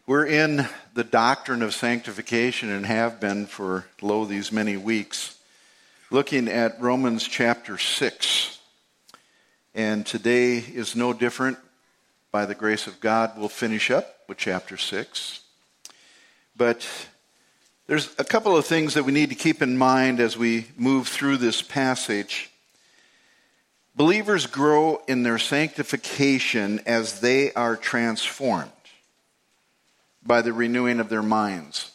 We're in the doctrine of sanctification and have been for, these many weeks, looking at Romans chapter 6. And today is no different. By the grace of God, we'll finish up with chapter 6. But there's a couple of things that we need to keep in mind as we move through this passage. Believers grow in their sanctification as they are transformed by the renewing of their minds.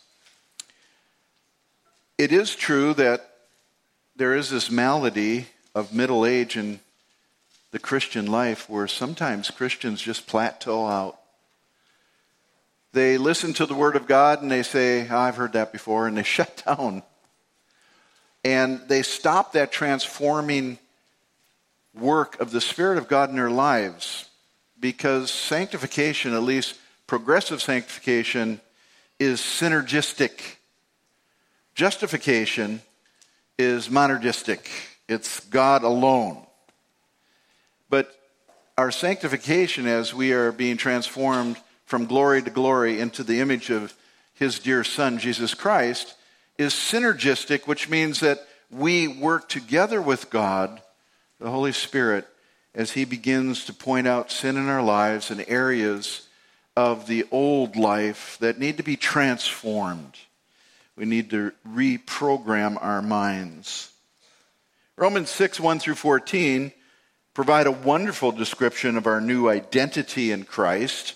It is true that there is this malady of middle age in the Christian life where sometimes Christians just plateau out. They listen to the Word of God and they say, I've heard that before, and they shut down. And they stop that transforming work of the Spirit of God in their lives because sanctification, at least progressive sanctification, is synergistic. Justification is monergistic. It's God alone. But our sanctification, as we are being transformed from glory to glory into the image of His dear Son, Jesus Christ, is synergistic, which means that we work together with God, the Holy Spirit, as He begins to point out sin in our lives and areas of the old life that need to be transformed. We need to reprogram our minds. Romans 6, 1 through 14 provide a wonderful description of our new identity in Christ.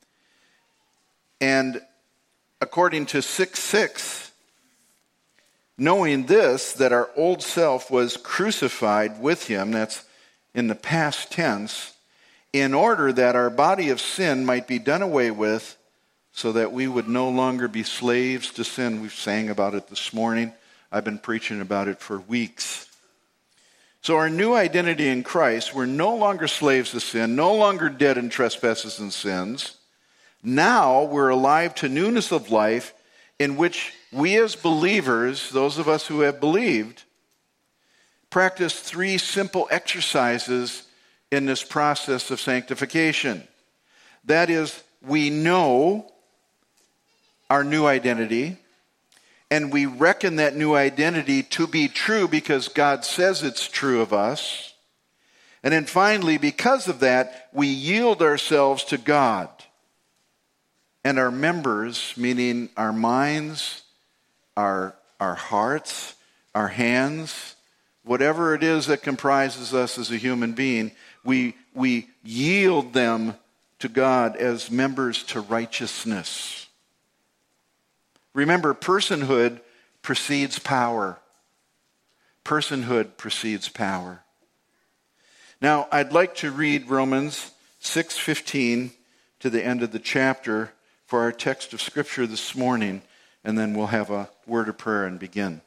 And according to 6:6, knowing this, that our old self was crucified with Him, that's in the past tense, in order that our body of sin might be done away with, so that we would no longer be slaves to sin. We've sang about it this morning. I've been preaching about it for weeks. So our new identity in Christ, we're no longer slaves to sin, no longer dead in trespasses and sins. Now we're alive to newness of life, in which we as believers, those of us who have believed, practice 3 simple exercises in this process of sanctification. That is, we know our new identity, and we reckon that new identity to be true because God says it's true of us. And then finally, because of that, we yield ourselves to God. And our members, meaning our minds, our hearts, our hands, whatever it is that comprises us as a human being, we yield them to God as members to righteousness. Remember, personhood precedes power. Personhood precedes power. Now, I'd like to read Romans 6:15 to the end of the chapter for our text of Scripture this morning, and then we'll have a word of prayer and begin.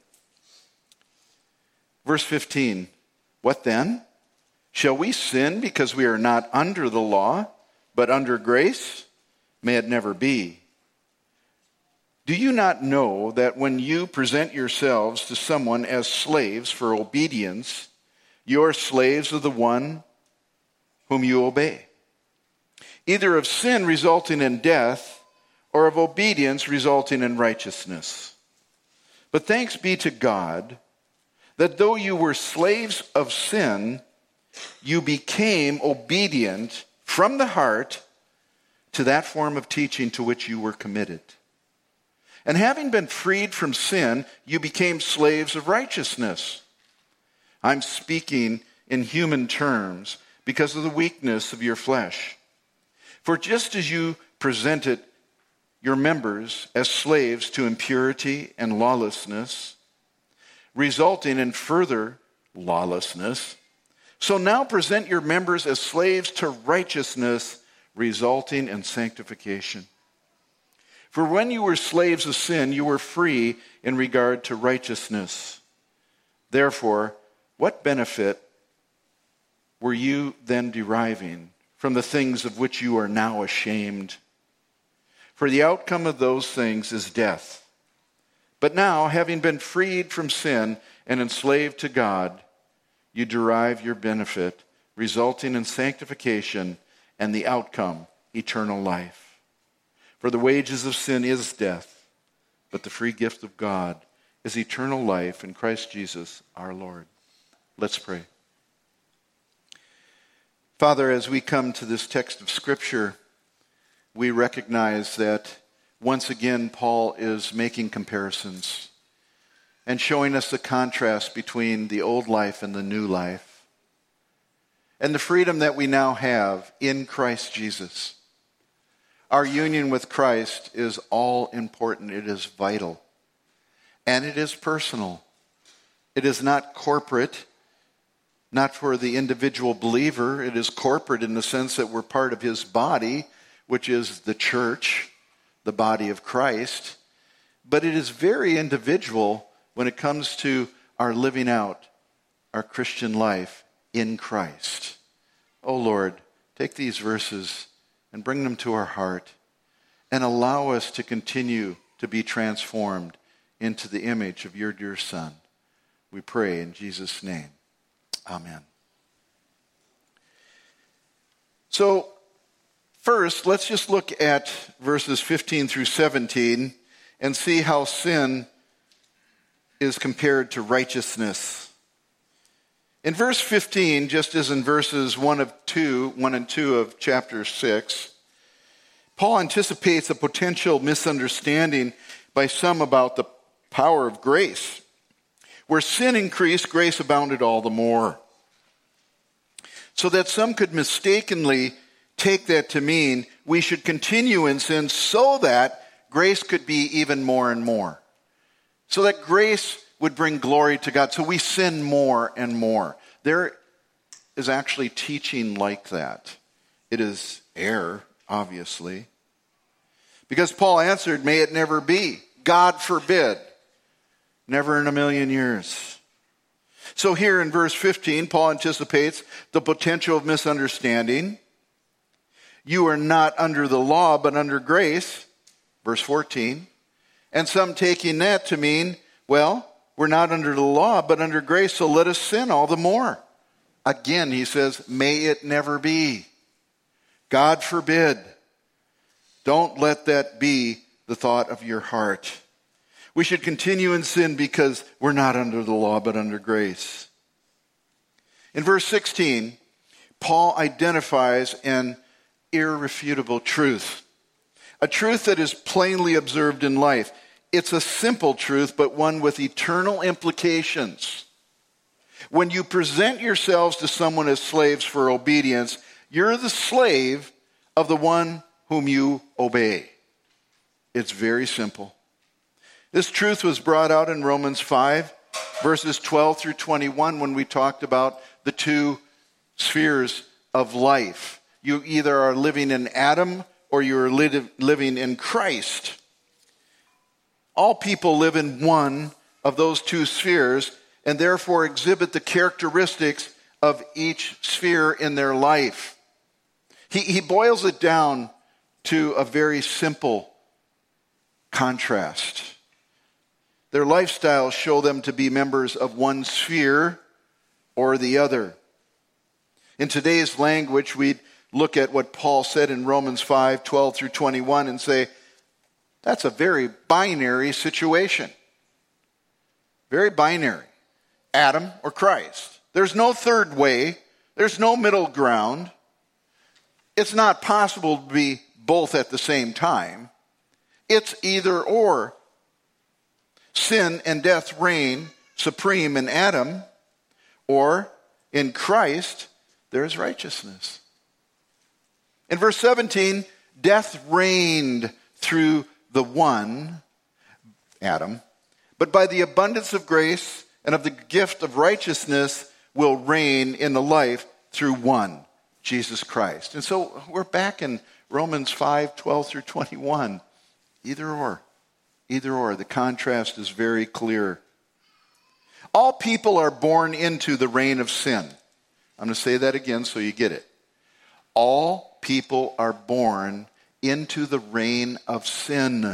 Verse 15, what then? Shall we sin because we are not under the law, but under grace? May it never be. Do you not know that when you present yourselves to someone as slaves for obedience, you are slaves of the one whom you obey, either of sin resulting in death or of obedience resulting in righteousness? But thanks be to God that though you were slaves of sin, you became obedient from the heart to that form of teaching to which you were committed. And having been freed from sin, you became slaves of righteousness. I'm speaking in human terms because of the weakness of your flesh. For just as you presented your members as slaves to impurity and lawlessness, resulting in further lawlessness, so now present your members as slaves to righteousness, resulting in sanctification. For when you were slaves of sin, you were free in regard to righteousness. Therefore, what benefit were you then deriving from the things of which you are now ashamed? For the outcome of those things is death. But now, having been freed from sin and enslaved to God, you derive your benefit, resulting in sanctification and the outcome, eternal life. For the wages of sin is death, but the free gift of God is eternal life in Christ Jesus our Lord. Let's pray. Father, as we come to this text of Scripture, we recognize that once again Paul is making comparisons and showing us the contrast between the old life and the new life, and the freedom that we now have in Christ Jesus. Our union with Christ is all important. It is vital. And it is personal. It is not corporate, not for the individual believer. It is corporate in the sense that we're part of his body, which is the church, the body of Christ. But it is very individual when it comes to our living out our Christian life in Christ. Oh Lord, take these verses and bring them to our heart and allow us to continue to be transformed into the image of your dear Son. We pray in Jesus' name. Amen. So, first, let's just look at verses 15 through 17 and see how sin is compared to righteousness. In verse 15, just as in verses 1 and 2 of chapter 6, Paul anticipates a potential misunderstanding by some about the power of grace. Where sin increased, grace abounded all the more. So that some could mistakenly take that to mean we should continue in sin so that grace could be even more and more. So that grace would bring glory to God. So we sin more and more. There is actually teaching like that. It is error, obviously. Because Paul answered, may it never be. God forbid. Never in a million years. So here in verse 15, Paul anticipates the potential of misunderstanding. You are not under the law, but under grace. Verse 14. And some taking that to mean, well, we're not under the law, but under grace, so let us sin all the more. Again, he says, may it never be. God forbid. Don't let that be the thought of your heart. We should continue in sin because we're not under the law, but under grace. In verse 16, Paul identifies an irrefutable truth. A truth that is plainly observed in life. It's a simple truth, but one with eternal implications. When you present yourselves to someone as slaves for obedience, you're the slave of the one whom you obey. It's very simple. This truth was brought out in Romans 5, verses 12 through 21, when we talked about the two spheres of life. You either are living in Adam or you are living in Christ. All people live in one of those two spheres and therefore exhibit the characteristics of each sphere in their life. He boils it down to a very simple contrast. Their lifestyles show them to be members of one sphere or the other. In today's language, we'd look at what Paul said in Romans 5, 12 through 21 and say, that's a very binary situation. Very binary. Adam or Christ. There's no third way. There's no middle ground. It's not possible to be both at the same time. It's either or. Sin and death reign supreme in Adam, or in Christ, there is righteousness. In verse 17, death reigned through the one, Adam, but by the abundance of grace and of the gift of righteousness will reign in the life through one, Jesus Christ. And so we're back in Romans 5, 12 through 21. Either or. Either or. The contrast is very clear. All people are born into the reign of sin. I'm going to say that again so you get it. All people are born into the reign of sin.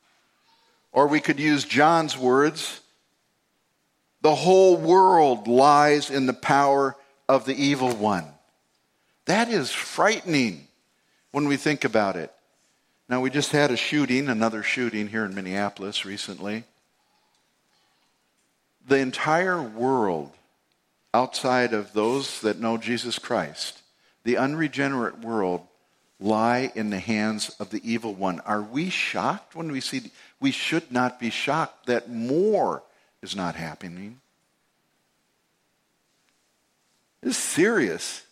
Or we could use John's words, the whole world lies in the power of the evil one. That is frightening when we think about it. Now, we just had another shooting here in Minneapolis recently. The entire world, outside of those that know Jesus Christ, the unregenerate world, lie in the hands of the evil one. Are we shocked when we see? We should not be shocked that more is not happening. This is serious.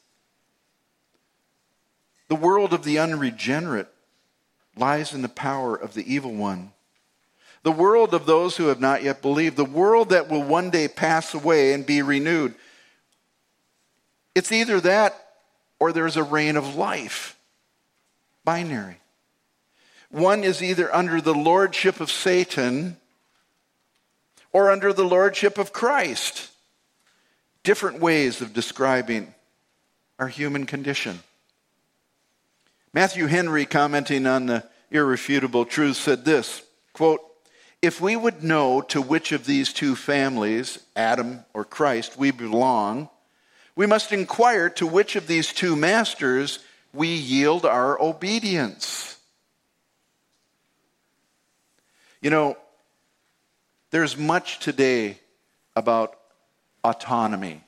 The world of the unregenerate lies in the power of the evil one. The world of those who have not yet believed, the world that will one day pass away and be renewed. It's either that or there's a reign of life. Binary. One is either under the lordship of Satan or under the lordship of Christ. Different ways of describing our human condition. Matthew Henry, commenting on the irrefutable truth, said this, quote, "If we would know to which of these two families, Adam or Christ, we belong, we must inquire to which of these two masters we yield our obedience." You know, there's much today about autonomy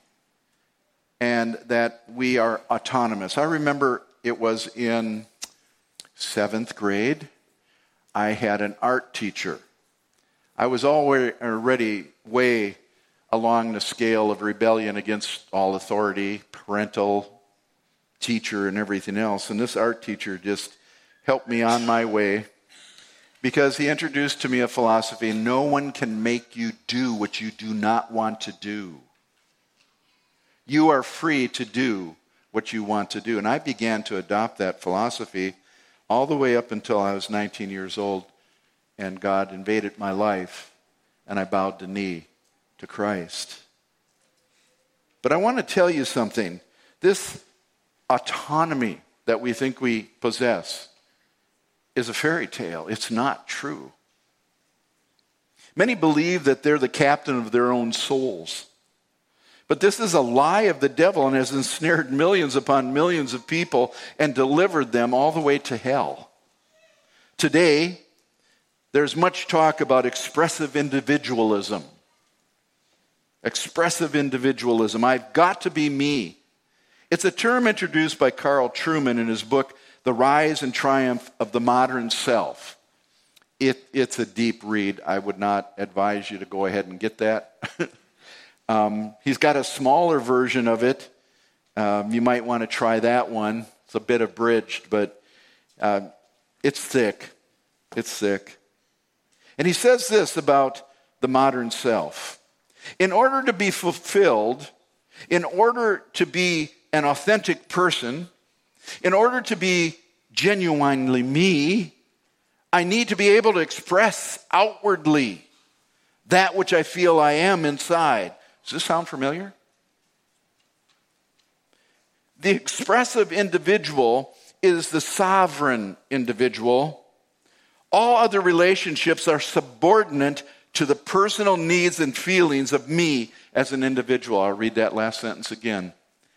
and that we are autonomous. I remember it was in 7th grade. I had an art teacher. I was already way along the scale of rebellion against all authority, parental, teacher, and everything else. And this art teacher just helped me on my way because he introduced to me a philosophy: no one can make you do what you do not want to do. You are free to do what you want to do. And I began to adopt that philosophy all the way up until I was 19 years old, and God invaded my life, and I bowed the knee to Christ. But I want to tell you something. This autonomy that we think we possess is a fairy tale. It's not true. Many believe that they're the captain of their own souls. But this is a lie of the devil and has ensnared millions upon millions of people and delivered them all the way to hell. Today, there's much talk about expressive individualism. Expressive individualism. I've got to be me. It's a term introduced by Carl Trueman in his book, The Rise and Triumph of the Modern Self. It's a deep read. I would not advise you to go ahead and get that. He's got a smaller version of it. You might want to try that one. It's a bit abridged, but it's thick. It's thick. And he says this about the modern self. In order to be fulfilled, in order to be an authentic person, in order to be genuinely me, I need to be able to express outwardly that which I feel I am inside. Does this sound familiar? The expressive individual is the sovereign individual. All other relationships are subordinate to the personal needs and feelings of me as an individual. I'll read that last sentence again.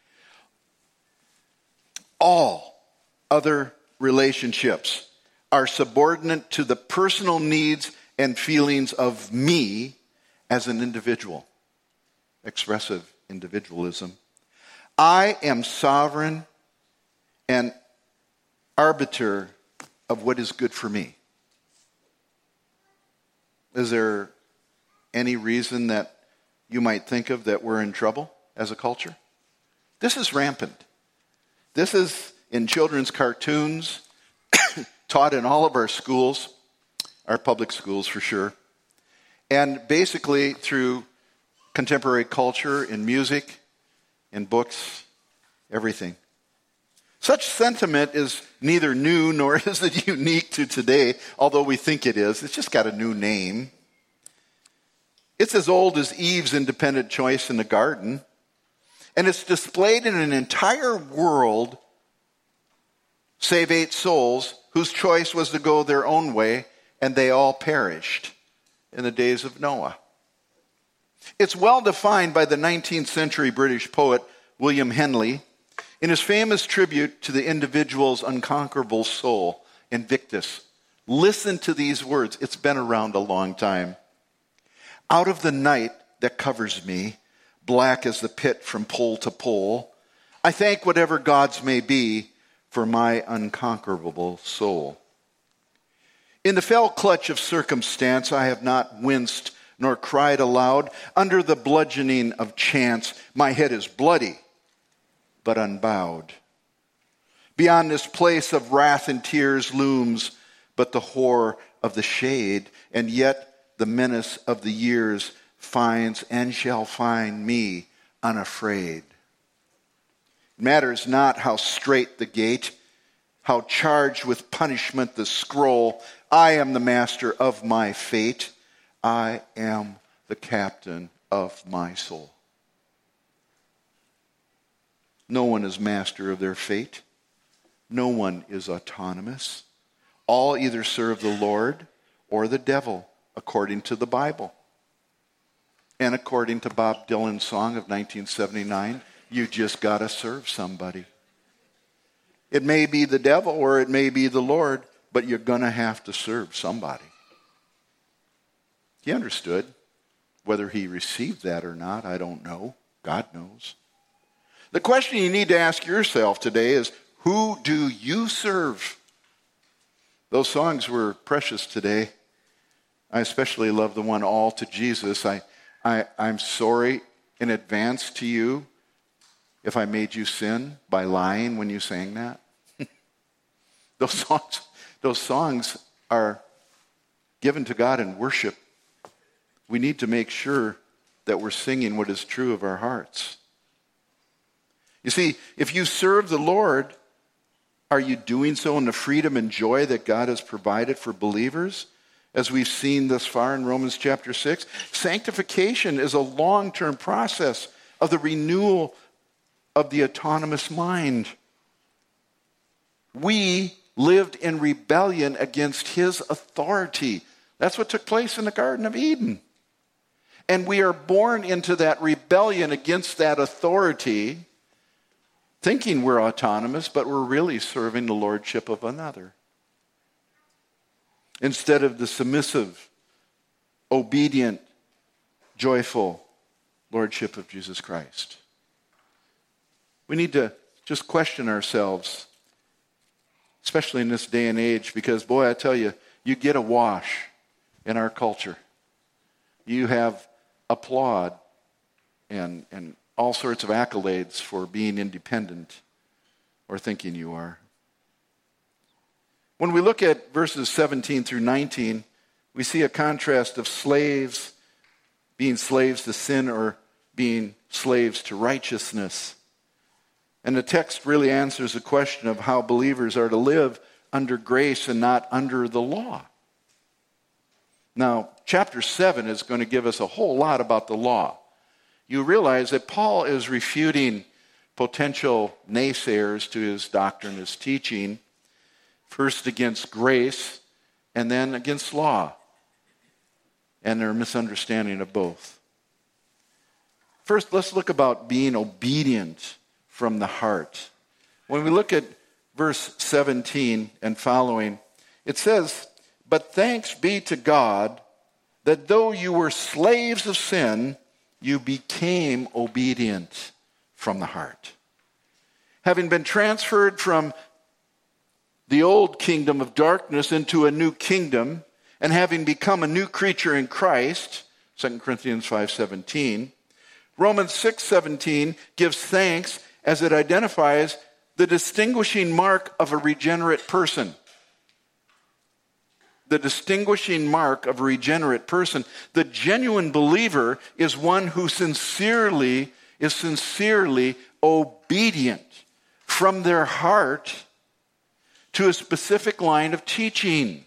All other relationships are subordinate to the personal needs and feelings of me as an individual. Expressive individualism. I am sovereign and arbiter of what is good for me. Is there any reason that you might think of that we're in trouble as a culture? This is rampant. This is in children's cartoons, taught in all of our schools, our public schools for sure, and basically through contemporary culture, in music, in books, everything. Such sentiment is neither new nor is it unique to today, although we think it is. It's just got a new name. It's as old as Eve's independent choice in the garden, and it's displayed in an entire world, save 8 souls, whose choice was to go their own way, and they all perished in the days of Noah. It's well defined by the 19th century British poet William Henley in his famous tribute to the individual's unconquerable soul Invictus. Listen to these words. It's been around a long time. Out of the night that covers me, black as the pit from pole to pole, I thank whatever gods may be for my unconquerable soul. In the fell clutch of circumstance, I have not winced nor cried aloud. Under the bludgeoning of chance, my head is bloody, but unbowed. Beyond this place of wrath and tears looms but the horror of the shade, and yet the menace of the years finds and shall find me unafraid. It matters not how straight the gate, how charged with punishment the scroll. I am the master of my fate. I am the captain of my soul. No one is master of their fate. No one is autonomous. All either serve the Lord or the devil, according to the Bible. And according to Bob Dylan's song of 1979, you just got to serve somebody. It may be the devil or it may be the Lord, but you're going to have to serve somebody. He understood. Whether he received that or not, I don't know. God knows. The question you need to ask yourself today is, who do you serve? Those songs were precious today. I especially love the one, All to Jesus. I'm sorry in advance to you if I made you sin by lying when you sang that. Those songs are given to God in worship. We need to make sure that we're singing what is true of our hearts. You see, if you serve the Lord, are you doing so in the freedom and joy that God has provided for believers? As we've seen thus far in Romans chapter 6, sanctification is a long-term process of the renewal of the autonomous mind. We lived in rebellion against his authority. That's what took place in the Garden of Eden. And we are born into that rebellion against that authority, thinking we're autonomous, but we're really serving the lordship of another. Instead of the submissive, obedient, joyful lordship of Jesus Christ. We need to just question ourselves, especially in this day and age, because, boy, I tell you, you get a wash in our culture. You have applaud and all sorts of accolades for being independent or thinking you are. When we look at verses 17 through 19, we see a contrast of slaves being slaves to sin or being slaves to righteousness. And the text really answers the question of how believers are to live under grace and not under the law. Now, chapter 7 is going to give us a whole lot about the law. You realize that Paul is refuting potential naysayers to his doctrine, his teaching, first against grace and then against law, and their misunderstanding of both. First, let's look about being obedient from the heart. When we look at verse 17 and following, it says, "But thanks be to God that though you were slaves of sin, you became obedient from the heart. Having been transferred from the old kingdom of darkness into a new kingdom, and having become a new creature in Christ," 2 Corinthians 5:17, Romans 6:17 gives thanks as it identifies the distinguishing mark of a regenerate person. The distinguishing mark of a regenerate person. The genuine believer is one who is sincerely obedient from their heart to a specific line of teaching.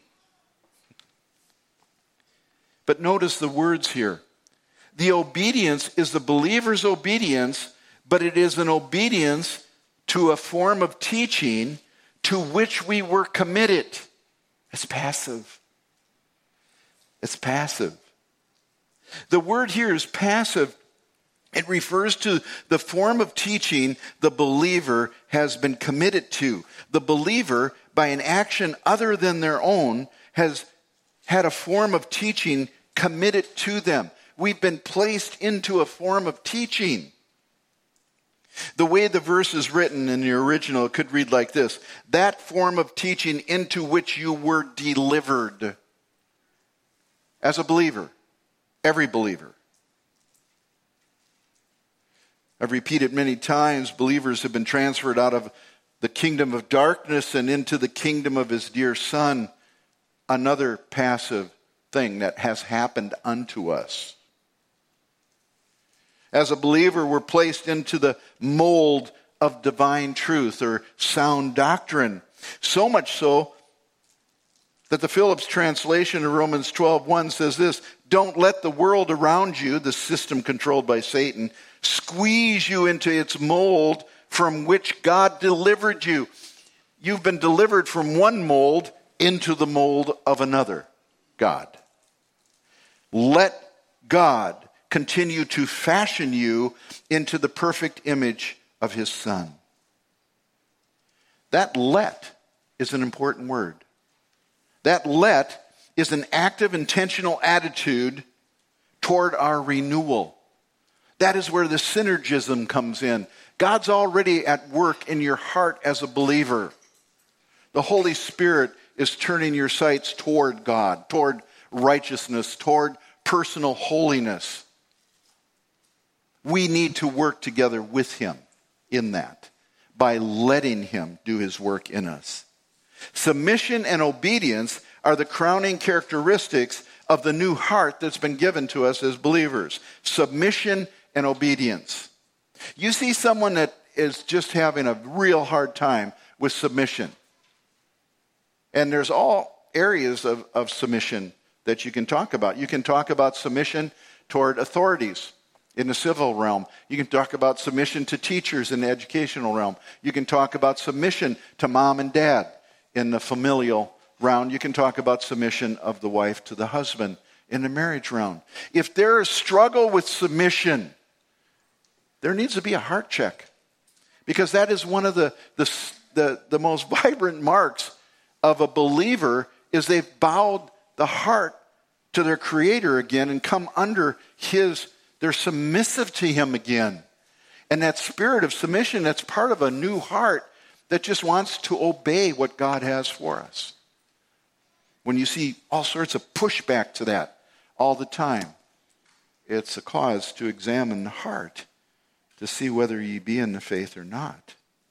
But notice the words here. The obedience is the believer's obedience, but it is an obedience to a form of teaching to which we were committed. It's passive. It's passive. The word here is passive. It refers to the form of teaching the believer has been committed to. The believer, by an action other than their own, has had a form of teaching committed to them. We've been placed into a form of teaching. The way the verse is written in the original, it could read like this: that form of teaching into which you were delivered. As a believer, every believer. I've repeated many times, believers have been transferred out of the kingdom of darkness and into the kingdom of his dear Son. Another passive thing that has happened unto us. As a believer, we're placed into the mold of divine truth or sound doctrine. So much so that the Phillips translation of Romans 12:1 says this: don't let the world around you, the system controlled by Satan, squeeze you into its mold from which God delivered you. You've been delivered from one mold into the mold of another, God. Let God continue to fashion you into the perfect image of his Son. That let is an important word. That let is an active, intentional attitude toward our renewal. That is where the synergism comes in. God's already at work in your heart as a believer. The Holy Spirit is turning your sights toward God, toward righteousness, toward personal holiness. We need to work together with him in that by letting him do his work in us. Submission and obedience are the crowning characteristics of the new heart that's been given to us as believers. Submission and obedience. You see someone that is just having a real hard time with submission. And there's all areas of submission that you can talk about. You can talk about submission toward authorities in the civil realm. You can talk about submission to teachers in the educational realm. You can talk about submission to mom and dad in the familial round. You can talk about submission of the wife to the husband in the marriage round. If there is struggle with submission, there needs to be a heart check, because that is one of the most vibrant marks of a believer, is they've bowed the heart to their Creator again and come under they're submissive to him again. And that spirit of submission, that's part of a new heart that just wants to obey what God has for us. When you see all sorts of pushback to that all the time, it's a cause to examine the heart to see whether ye be in the faith or not.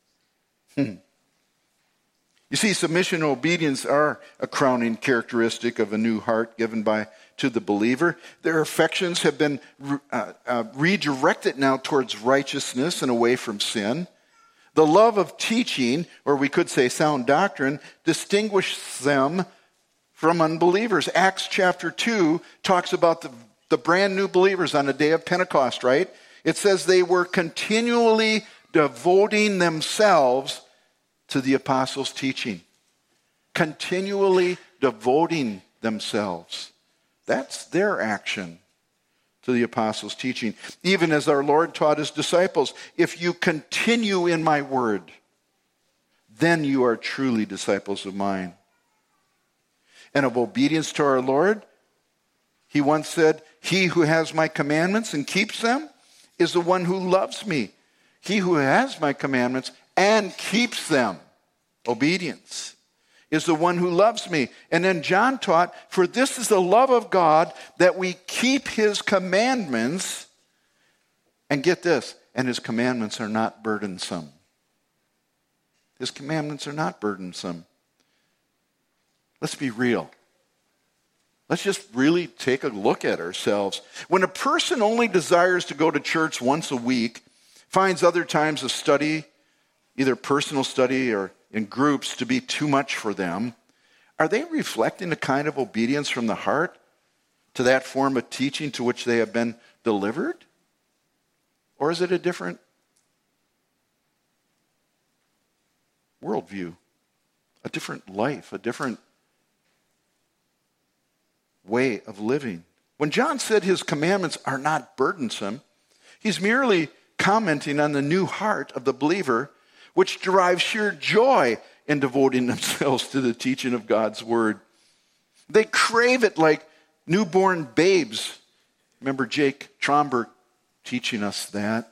You see, submission and obedience are a crowning characteristic of a new heart given to the believer. Their affections have been redirected now towards righteousness and away from sin. The love of teaching, or we could say sound doctrine, distinguishes them from unbelievers. Acts chapter 2 talks about the brand new believers on the day of Pentecost, right? It says they were continually devoting themselves to the apostles' teaching. Continually devoting themselves. That's their action to the apostles' teaching. Even as our Lord taught his disciples, if you continue in my word, then you are truly disciples of mine. And of obedience to our Lord, he once said, he who has my commandments and keeps them is the one who loves me. He who has my commandments and keeps them, obedience, is the one who loves me. And then John taught, for this is the love of God, that we keep his commandments. And get this, and his commandments are not burdensome. His commandments are not burdensome. Let's be real. Let's just really take a look at ourselves. When a person only desires to go to church once a week, finds other times of study, either personal study or in groups, to be too much for them, are they reflecting the kind of obedience from the heart to that form of teaching to which they have been delivered? Or is it a different worldview, a different life, a different way of living? When John said his commandments are not burdensome, he's merely commenting on the new heart of the believer, which derives sheer joy in devoting themselves to the teaching of God's word. They crave it like newborn babes. Remember Jake Tromberg teaching us that.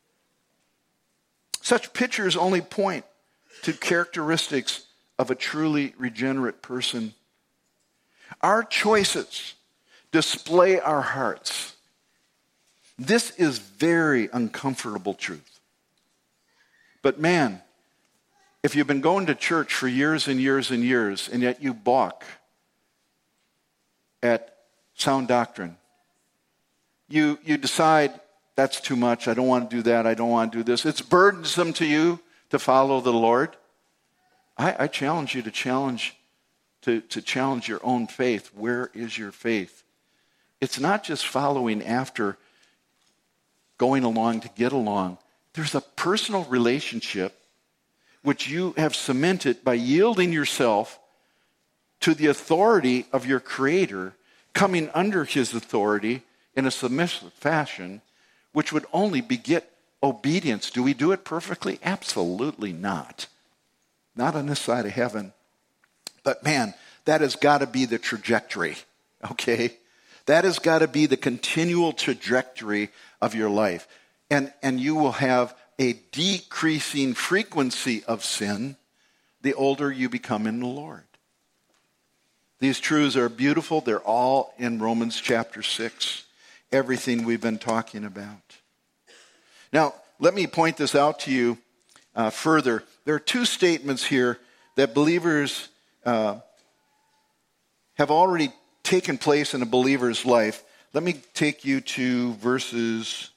Such pictures only point to characteristics of a truly regenerate person. Our choices display our hearts. This is very uncomfortable truth. But man, if you've been going to church for years and years and years, and yet you balk at sound doctrine, you decide, that's too much, I don't want to do that, I don't want to do this. It's burdensome to you to follow the Lord. I challenge you to challenge your own faith. Where is your faith? It's not just following after, going along to get along. There's a personal relationship which you have cemented by yielding yourself to the authority of your Creator, coming under His authority in a submissive fashion, which would only beget obedience. Do we do it perfectly? Absolutely not. Not on this side of heaven. But man, that has got to be the trajectory, okay? That has got to be the continual trajectory of your life. And you will have a decreasing frequency of sin the older you become in the Lord. These truths are beautiful. They're all in Romans chapter 6. Everything we've been talking about. Now, let me point this out to you further. There are two statements here that believers have already taken place in a believer's life. Let me take you to verses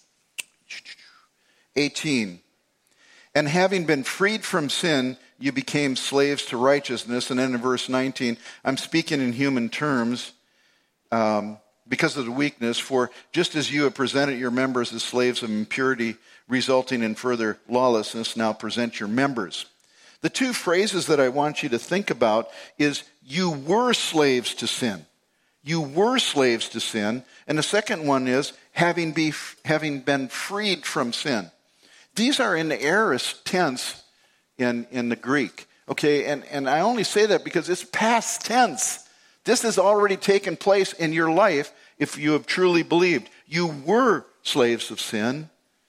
18. And having been freed from sin, you became slaves to righteousness. And then in verse 19, I'm speaking in human terms because of the weakness. For just as you have presented your members as slaves of impurity, resulting in further lawlessness, now present your members. The two phrases that I want you to think about is you were slaves to sin. You were slaves to sin. And the second one is having been freed from sin. These are in the aorist tense in the Greek. Okay, and I only say that because it's past tense. This has already taken place in your life if you have truly believed. You were slaves of sin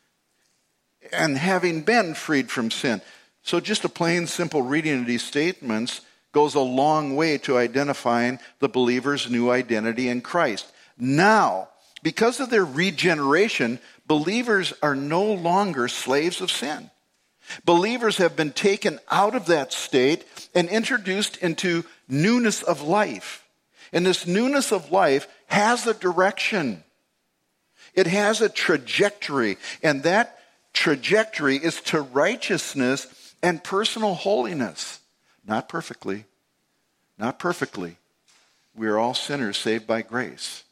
and having been freed from sin. So just a plain, simple reading of these statements goes a long way to identifying the believer's new identity in Christ. Now, because of their regeneration, believers are no longer slaves of sin. Believers have been taken out of that state and introduced into newness of life. And this newness of life has a direction. It has a trajectory. And that trajectory is to righteousness and personal holiness. Not perfectly. Not perfectly. We are all sinners saved by grace.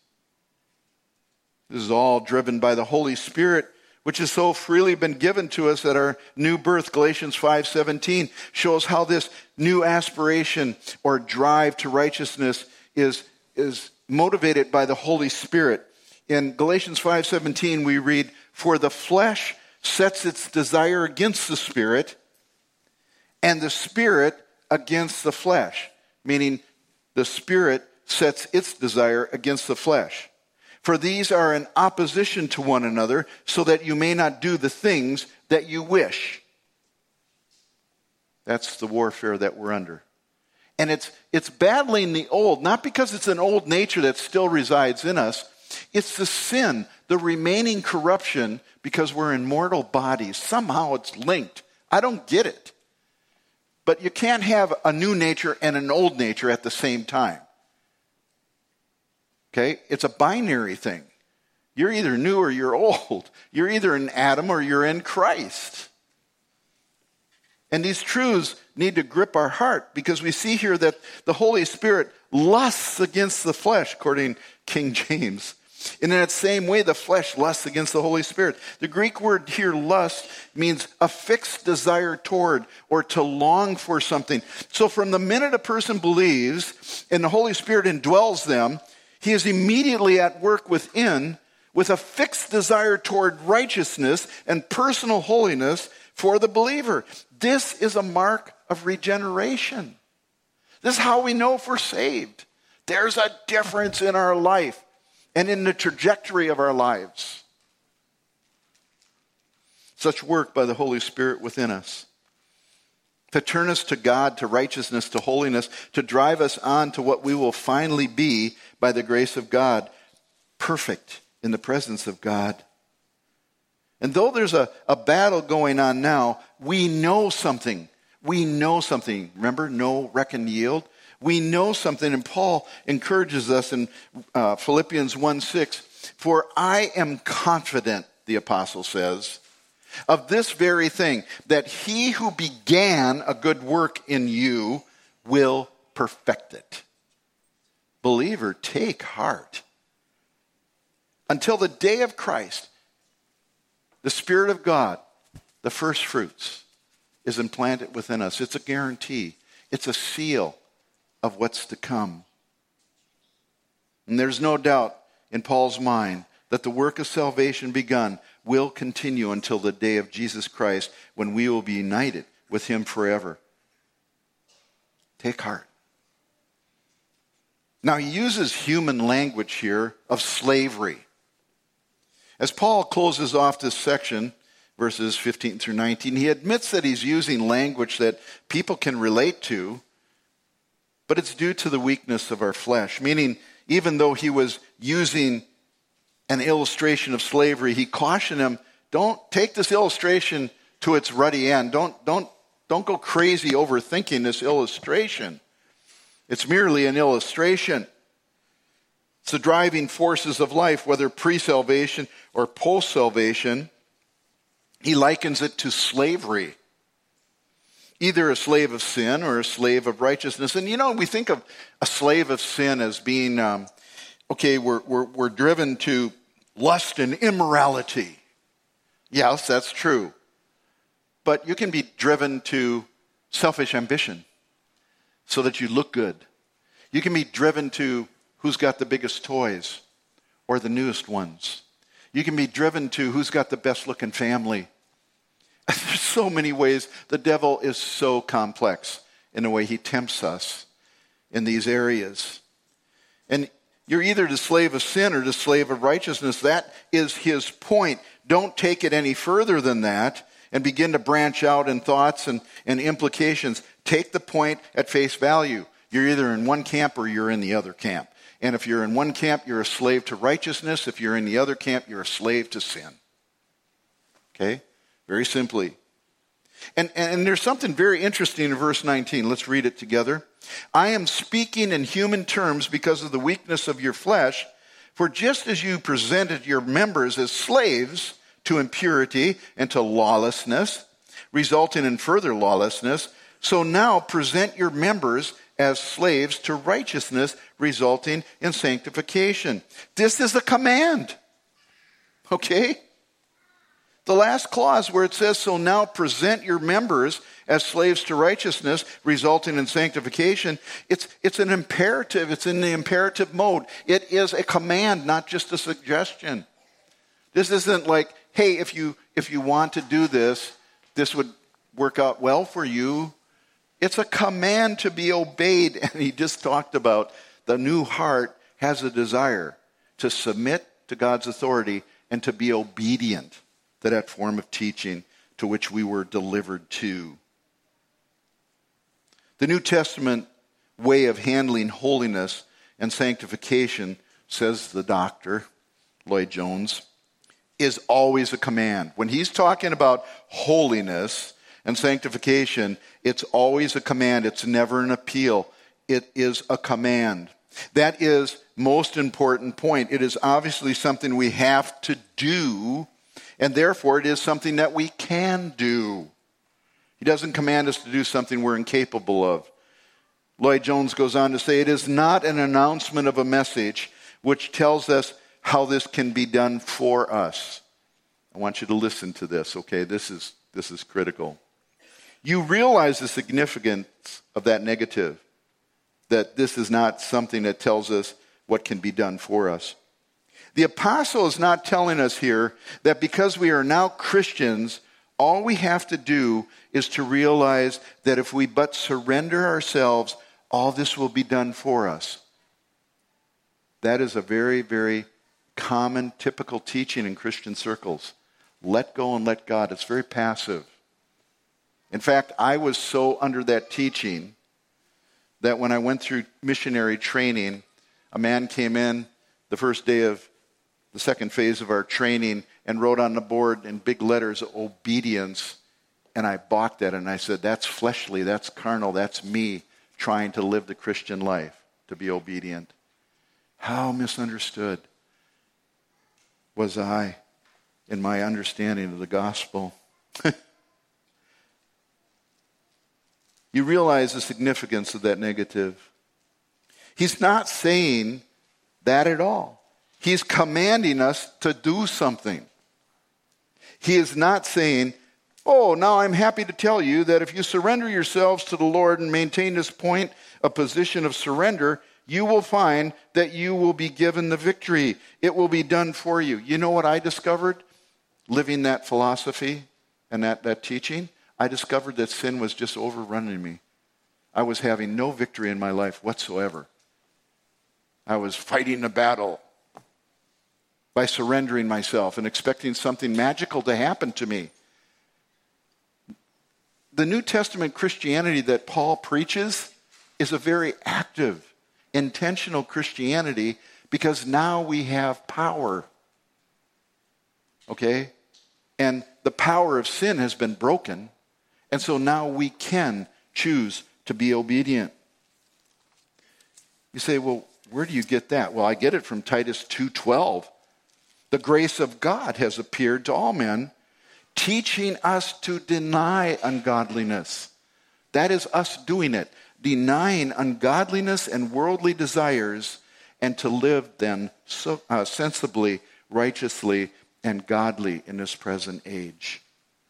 This is all driven by the Holy Spirit, which has so freely been given to us at our new birth. Galatians 5:17 shows how this new aspiration or drive to righteousness is motivated by the Holy Spirit. In Galatians 5:17 we read, "For the flesh sets its desire against the Spirit, and the Spirit against the flesh." Meaning the Spirit sets its desire against the flesh. "For these are in opposition to one another, so that you may not do the things that you wish." That's the warfare that we're under. And it's battling the old, not because it's an old nature that still resides in us. It's the sin, the remaining corruption, because we're in mortal bodies. Somehow it's linked. I don't get it. But you can't have a new nature and an old nature at the same time. Okay? It's a binary thing. You're either new or you're old. You're either in Adam or you're in Christ. And these truths need to grip our heart because we see here that the Holy Spirit lusts against the flesh, according to King James. And in that same way, the flesh lusts against the Holy Spirit. The Greek word here, lust, means a fixed desire toward or to long for something. So from the minute a person believes and the Holy Spirit indwells them, he is immediately at work within with a fixed desire toward righteousness and personal holiness for the believer. This is a mark of regeneration. This is how we know if we're saved. There's a difference in our life and in the trajectory of our lives. Such work by the Holy Spirit within us to turn us to God, to righteousness, to holiness, to drive us on to what we will finally be by the grace of God, perfect in the presence of God. And though there's a battle going on now, we know something. We know something. Remember, know, reckon, yield. We know something, and Paul encourages us in Philippians 1:6. For I am confident, the apostle says, of this very thing, that he who began a good work in you will perfect it. Believer, take heart. Until the day of Christ, the Spirit of God, the first fruits, is implanted within us. It's a guarantee. It's a seal of what's to come. And there's no doubt in Paul's mind that the work of salvation begun will continue until the day of Jesus Christ, when we will be united with him forever. Take heart. Now, he uses human language here of slavery. As Paul closes off this section, verses 15 through 19, he admits that he's using language that people can relate to, but it's due to the weakness of our flesh. Meaning, even though he was using an illustration of slavery, he cautioned them, don't take this illustration to its ruddy end. Don't go crazy overthinking this illustration. It's merely an illustration. It's the driving forces of life, whether pre-salvation or post-salvation. He likens it to slavery. Either a slave of sin or a slave of righteousness. And we think of a slave of sin as being, we're driven to lust and immorality. Yes, that's true. But you can be driven to selfish ambition so that you look good. You can be driven to who's got the biggest toys or the newest ones. You can be driven to who's got the best looking family. There's so many ways. The devil is so complex in the way he tempts us in these areas. And you're either the slave of sin or the slave of righteousness. That is his point. Don't take it any further than that and begin to branch out in thoughts and implications. Take the point at face value. You're either in one camp or you're in the other camp. And if you're in one camp, you're a slave to righteousness. If you're in the other camp, you're a slave to sin. Okay? Very simply. And there's something very interesting in verse 19. Let's read it together. I am speaking in human terms because of the weakness of your flesh. For just as you presented your members as slaves to impurity and to lawlessness, resulting in further lawlessness, so now present your members as slaves to righteousness, resulting in sanctification. This is a command. Okay? The last clause where it says, so now present your members as slaves to righteousness, resulting in sanctification, it's an imperative. It's in the imperative mode. It is a command, not just a suggestion. This isn't like, hey, if you want to do this, this would work out well for you. It's a command to be obeyed. And he just talked about the new heart has a desire to submit to God's authority and to be obedient to that form of teaching to which we were delivered to. The New Testament way of handling holiness and sanctification, says the doctor, Lloyd Jones, is always a command. When he's talking about holiness and sanctification, it's always a command. It's never an appeal. It is a command. That is most important point. It is obviously something we have to do, and therefore it is something that we can do. He doesn't command us to do something we're incapable of. Lloyd Jones goes on to say, it is not an announcement of a message which tells us how this can be done for us. I want you to listen to this, okay? This is critical. You realize the significance of that negative, that this is not something that tells us what can be done for us. The apostle is not telling us here that because we are now Christians, All we have to do is to realize that if we but surrender ourselves, all this will be done for us. That is a very, very common, typical teaching in Christian circles. Let go and let God. It's very passive. In fact, I was so under that teaching that when I went through missionary training, a man came in the first day of the second phase of our training and wrote on the board in big letters, obedience. And I balked at it and I said, that's fleshly, that's carnal, that's me trying to live the Christian life, to be obedient. How misunderstood was I in my understanding of the gospel? You realize the significance of that negative. He's not saying that at all. He's commanding us to do something. He is not saying, oh, now I'm happy to tell you that if you surrender yourselves to the Lord and maintain this point, a position of surrender, you will find that you will be given the victory. It will be done for you. You know what I discovered living that philosophy and that teaching? I discovered that sin was just overrunning me. I was having no victory in my life whatsoever. I was fighting a battle by surrendering myself and expecting something magical to happen to me. The New Testament Christianity that Paul preaches is a very active, intentional Christianity because now we have power. Okay? And the power of sin has been broken. And so now we can choose to be obedient. You say, well, where do you get that? Well, I get it from Titus 2:12. The grace of God has appeared to all men, teaching us to deny ungodliness. That is us doing it, denying ungodliness and worldly desires, and to live then sensibly, righteously, and godly in this present age.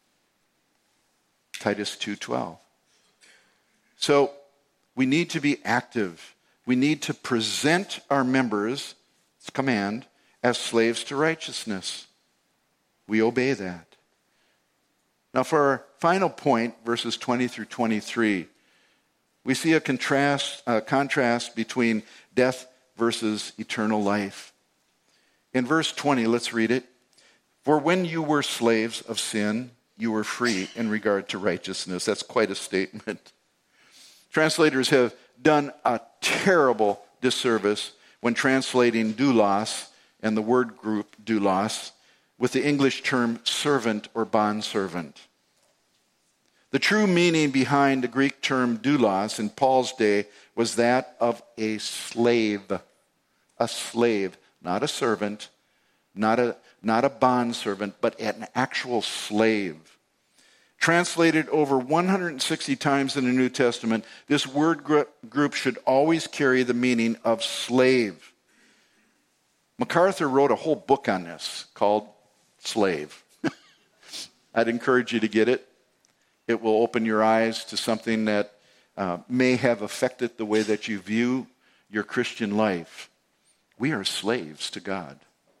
Titus 2:12. So we need to be active. We need to present our members, it's a command, as slaves to righteousness. We obey that. Now for our final point, verses 20 through 23, we see a contrast between death versus eternal life. In verse 20, let's read it. For when you were slaves of sin, you were free in regard to righteousness. That's quite a statement. Translators have done a terrible disservice when translating doulos and the word group doulos with the English term servant or bondservant. The true meaning behind the Greek term doulos in Paul's day was that of a slave, not a servant, not a bondservant, but an actual slave. Translated over 160 times in the New Testament, this word group should always carry the meaning of slave. MacArthur wrote a whole book on this called Slave. I'd encourage you to get it. It will open your eyes to something that may have affected the way that you view your Christian life. We are slaves to God.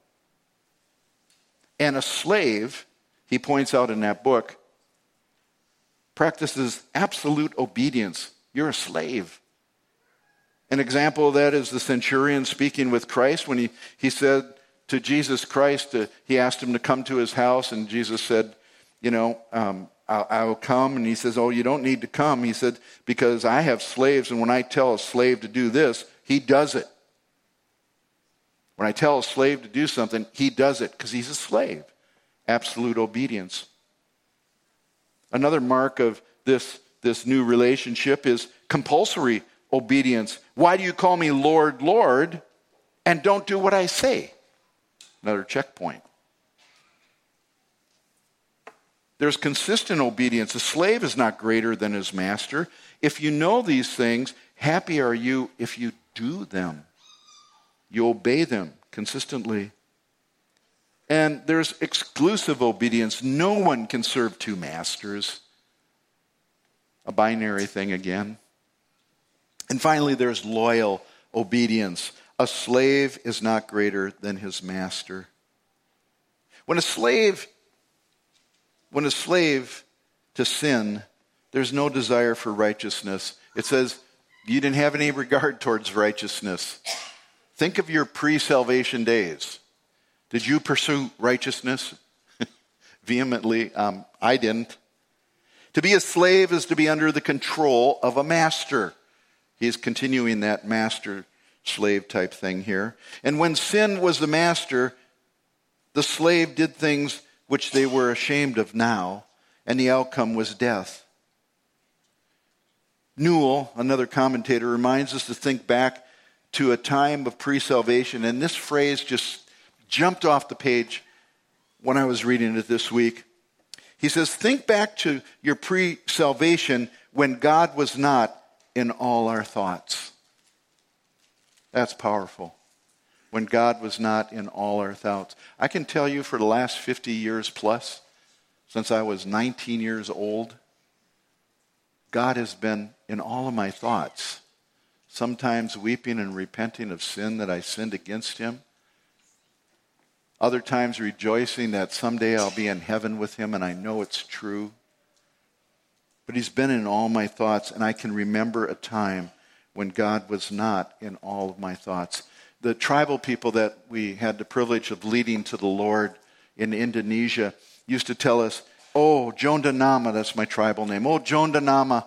And a slave, he points out in that book, practices absolute obedience. You're a slave. An example of that is the centurion speaking with Christ when he said to Jesus Christ, he asked him to come to his house, and Jesus said, I'll come. And he says, oh, you don't need to come. He said, because I have slaves, and when I tell a slave to do this, he does it. When I tell a slave to do something, he does it because he's a slave. Absolute obedience. Another mark of this new relationship is compulsory obedience. Why do you call me Lord, Lord, and don't do what I say? Another checkpoint. There's consistent obedience. A slave is not greater than his master. If you know these things, happy are you if you do them. You obey them consistently. And there's exclusive obedience. No one can serve two masters. A binary thing again. And finally, there's loyal obedience. A slave is not greater than his master. When a slave when a slave to sin, there's no desire for righteousness. It says you didn't have any regard towards righteousness. Think of your pre-salvation days. Did you pursue righteousness vehemently? I didn't. To be a slave is to be under the control of a master. He's continuing that master-slave type thing here. And when sin was the master, the slave did things which they were ashamed of now, and the outcome was death. Newell, another commentator, reminds us to think back to a time of pre-salvation, and this phrase just jumped off the page when I was reading it this week. He says, think back to your pre-salvation when God was not in all our thoughts. That's powerful. When God was not in all our thoughts. I can tell you for the last 50 years plus, since I was 19 years old, God has been in all of my thoughts. Sometimes weeping and repenting of sin that I sinned against him. Other times rejoicing that someday I'll be in heaven with him, and I know it's true. But he's been in all my thoughts, and I can remember a time when God was not in all of my thoughts. The tribal people that we had the privilege of leading to the Lord in Indonesia used to tell us, oh, Jonda Nama, that's my tribal name. Oh, Jonda Nama,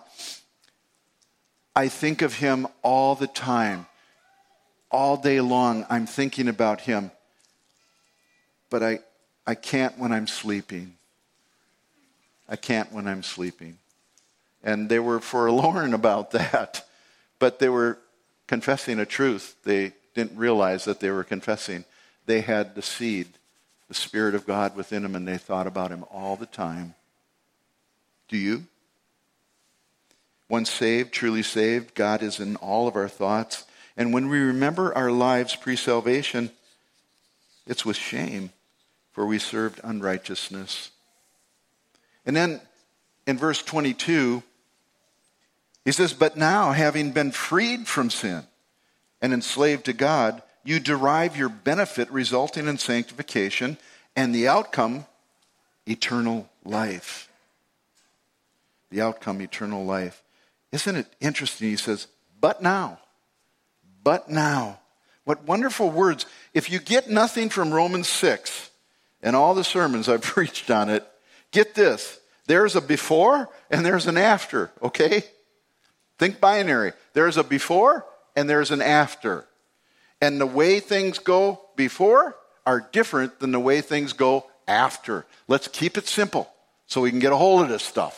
I think of him all the time. All day long, I'm thinking about him. But I can't when I'm sleeping. I can't when I'm sleeping. And they were forlorn about that. But they were confessing a truth. They didn't realize that they were confessing. They had the seed, the Spirit of God within them, and they thought about him all the time. Do you? Once saved, truly saved, God is in all of our thoughts. And when we remember our lives pre-salvation, it's with shame, for we served unrighteousness. And then in verse 22, he says, but now, having been freed from sin and enslaved to God, you derive your benefit resulting in sanctification, and the outcome, eternal life. The outcome, eternal life. Isn't it interesting? He says, but now. But now. What wonderful words. If you get nothing from Romans 6 and all the sermons I've preached on it, get this. There's a before and there's an after, okay? Think binary. There's a before and there's an after. And the way things go before are different than the way things go after. Let's keep it simple so we can get a hold of this stuff.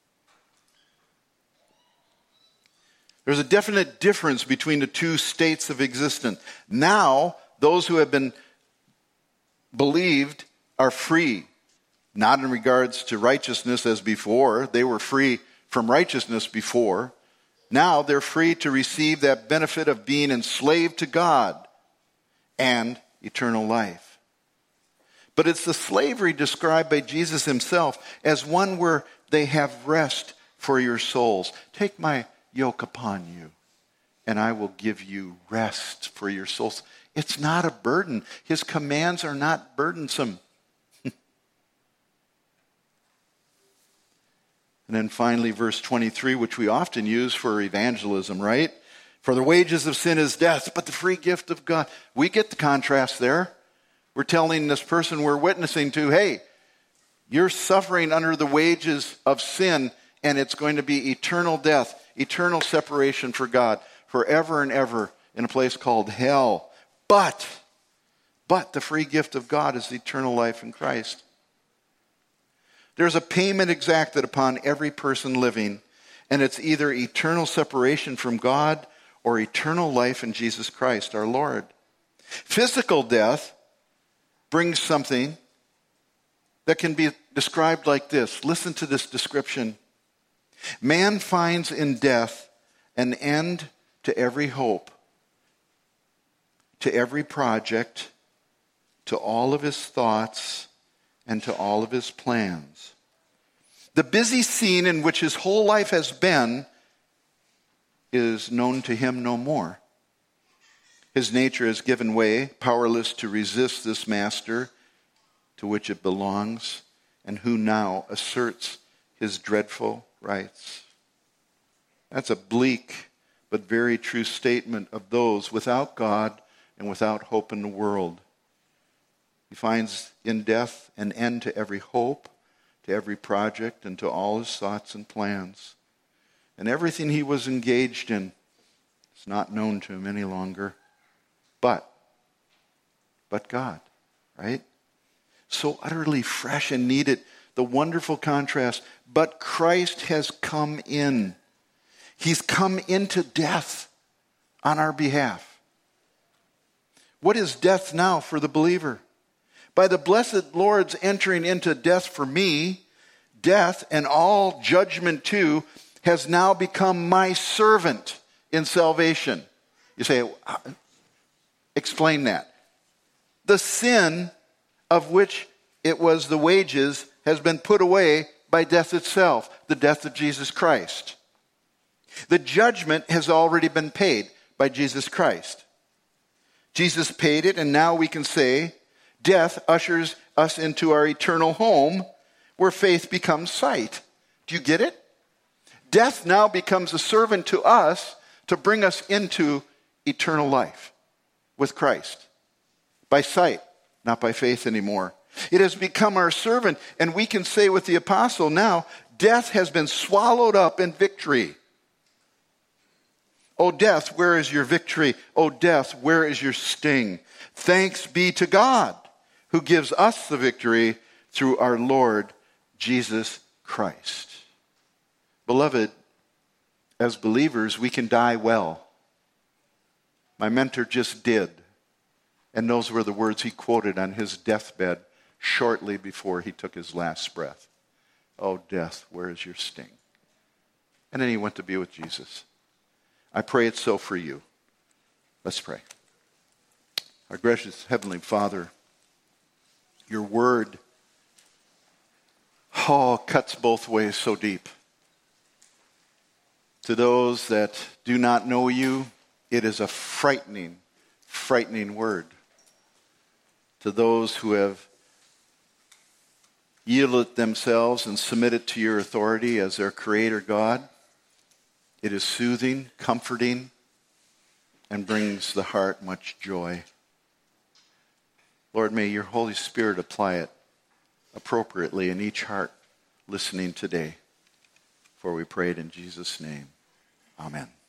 There's a definite difference between the two states of existence. Now, those who have been believed are free, not in regards to righteousness as before. They were free from righteousness before. Now they're free to receive that benefit of being enslaved to God and eternal life. But it's the slavery described by Jesus himself as one where they have rest for your souls. Take my yoke upon you, and I will give you rest for your souls. It's not a burden. His commands are not burdensome. And then finally, verse 23, which we often use for evangelism, right? For the wages of sin is death, but the free gift of God. We get the contrast there. We're telling this person we're witnessing to, hey, you're suffering under the wages of sin, and it's going to be eternal death, eternal separation for God, forever and ever in a place called hell. But the free gift of God is eternal life in Christ. There's a payment exacted upon every person living, and it's either eternal separation from God or eternal life in Jesus Christ, our Lord. Physical death brings something that can be described like this. Listen to this description. Man finds in death an end to every hope, to every project, to all of his thoughts, and to all of his plans. The busy scene in which his whole life has been is known to him no more. His nature has given way, powerless to resist this master to which it belongs, and who now asserts his dreadful rights. That's a bleak but very true statement of those without God and without hope in the world. He finds in death an end to every hope, to every project, and to all his thoughts and plans. And everything he was engaged in is not known to him any longer. But God, right? So utterly fresh and needed. The wonderful contrast. But Christ has come in. He's come into death on our behalf. What is death now for the believer? By the blessed Lord's entering into death for me, death and all judgment too has now become my servant in salvation. You say, explain that. The sin of which it was the wages has been put away by death itself, the death of Jesus Christ. The judgment has already been paid by Jesus Christ. Jesus paid it, and now we can say, death ushers us into our eternal home where faith becomes sight. Do you get it? Death now becomes a servant to us to bring us into eternal life with Christ. By sight, not by faith anymore. It has become our servant, and we can say with the apostle now, death has been swallowed up in victory. O death, where is your victory? O death, where is your sting? Thanks be to God, who gives us the victory through our Lord Jesus Christ. Beloved, as believers, we can die well. My mentor just did. And those were the words he quoted on his deathbed shortly before he took his last breath. Oh, death, where is your sting? And then he went to be with Jesus. I pray it's so for you. Let's pray. Our gracious Heavenly Father, your word, cuts both ways so deep. To those that do not know you, it is a frightening, frightening word. To those who have yielded themselves and submitted to your authority as their Creator God, it is soothing, comforting, and brings the heart much joy. Lord, may your Holy Spirit apply it appropriately in each heart listening today. For we pray it in Jesus' name. Amen.